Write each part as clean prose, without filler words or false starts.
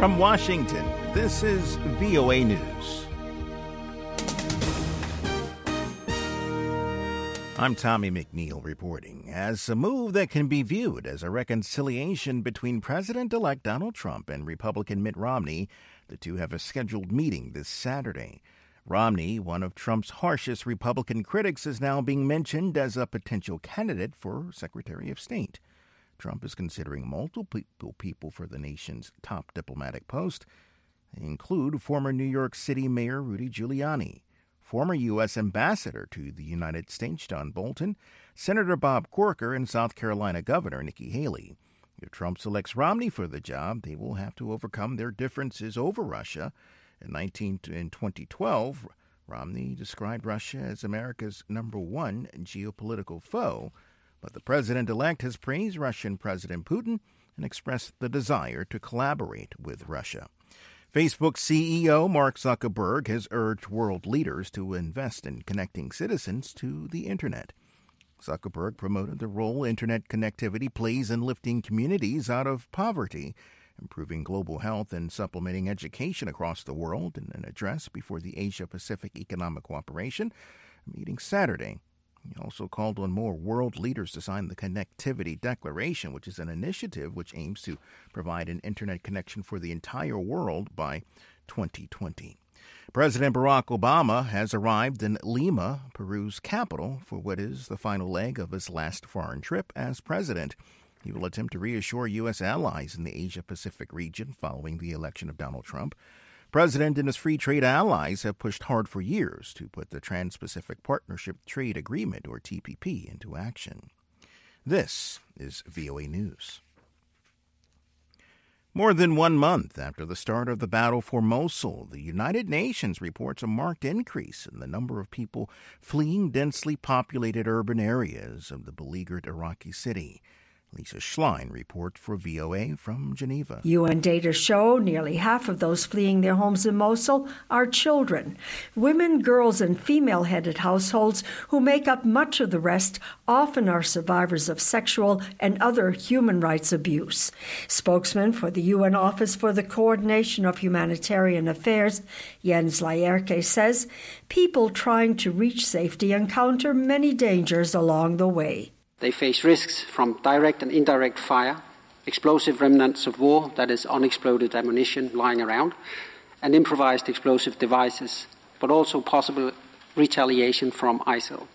From Washington, this is VOA News. I'm Tommy McNeil reporting. As a move that can be viewed as a reconciliation between President-elect Donald Trump and Republican Mitt Romney, the two have a scheduled meeting this Saturday. Romney, one of Trump's harshest Republican critics, is now being mentioned as a potential candidate for Secretary of State. Trump is considering multiple people for the nation's top diplomatic post. They include former New York City Mayor Rudy Giuliani, former U.S. Ambassador to the United States John Bolton, Senator Bob Corker, and South Carolina Governor Nikki Haley. If Trump selects Romney for the job, they will have to overcome their differences over Russia. In 2012, Romney described Russia as America's number one geopolitical foe. But the president-elect has praised Russian President Putin and expressed the desire to collaborate with Russia. Facebook CEO Mark Zuckerberg has urged world leaders to invest in connecting citizens to the Internet. Zuckerberg promoted the role Internet connectivity plays in lifting communities out of poverty, improving global health, and supplementing education across the world in an address before the Asia-Pacific Economic Cooperation meeting Saturday. He also called on more world leaders to sign the Connectivity Declaration, which is an initiative which aims to provide an Internet connection for the entire world by 2020. President Barack Obama has arrived in Lima, Peru's capital, for what is the final leg of his last foreign trip as president. He will attempt to reassure U.S. allies in the Asia-Pacific region following the election of Donald Trump. The president and his free trade allies have pushed hard for years to put the Trans-Pacific Partnership Trade Agreement, or TPP, into action. This is VOA News. More than 1 month after the start of the battle for Mosul, the United Nations reports a marked increase in the number of people fleeing densely populated urban areas of the beleaguered Iraqi city. Lisa Schlein reports for VOA from Geneva. UN data show nearly half of those fleeing their homes in Mosul are children. Women, girls, and female-headed households who make up much of the rest often are survivors of sexual and other human rights abuse. Spokesman for the UN Office for the Coordination of Humanitarian Affairs, Jens Laerke, says people trying to reach safety encounter many dangers along the way. They face risks from direct and indirect fire, explosive remnants of war, that is unexploded ammunition lying around, and improvised explosive devices, but also possible retaliation from ISIL.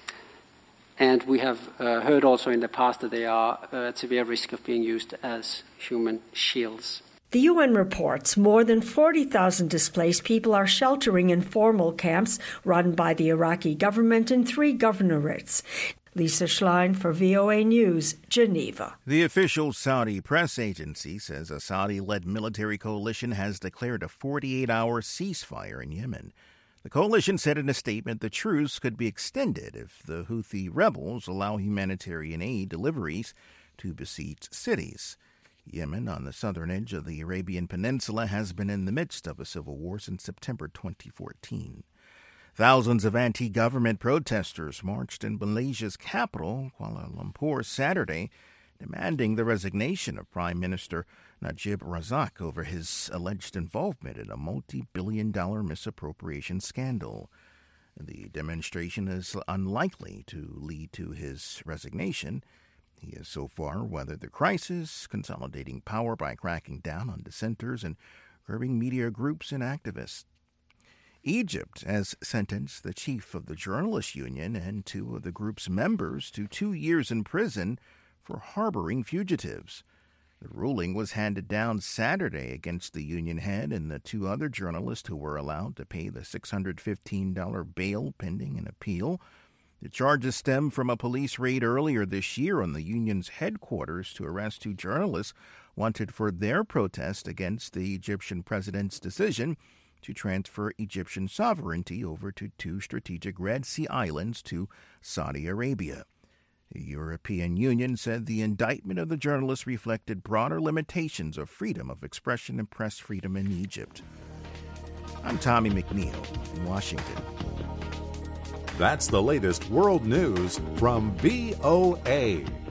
And we have heard also in the past that they are at severe risk of being used as human shields. The UN reports more than 40,000 displaced people are sheltering in formal camps run by the Iraqi government in 3 governorates. Lisa Schlein for VOA News, Geneva. The official Saudi press agency says a Saudi-led military coalition has declared a 48-hour ceasefire in Yemen. The coalition said in a statement the truce could be extended if the Houthi rebels allow humanitarian aid deliveries to besieged cities. Yemen, on the southern edge of the Arabian Peninsula, has been in the midst of a civil war since September 2014. Thousands of anti-government protesters marched in Malaysia's capital, Kuala Lumpur, Saturday, demanding the resignation of Prime Minister Najib Razak over his alleged involvement in a multi-billion-dollar misappropriation scandal. The demonstration is unlikely to lead to his resignation. He has so far weathered the crisis, consolidating power by cracking down on dissenters and curbing media groups and activists. Egypt has sentenced the chief of the Journalists Union and 2 of the group's members to 2 years in prison for harboring fugitives. The ruling was handed down Saturday against the union head and the 2 other journalists who were allowed to pay the $615 bail pending an appeal. The charges stem from a police raid earlier this year on the union's headquarters to arrest 2 journalists wanted for their protest against the Egyptian president's decision to transfer Egyptian sovereignty over to 2 strategic Red Sea islands to Saudi Arabia. The European Union said the indictment of the journalists reflected broader limitations of freedom of expression and press freedom in Egypt. I'm Tommy McNeil in Washington. That's the latest world news from VOA.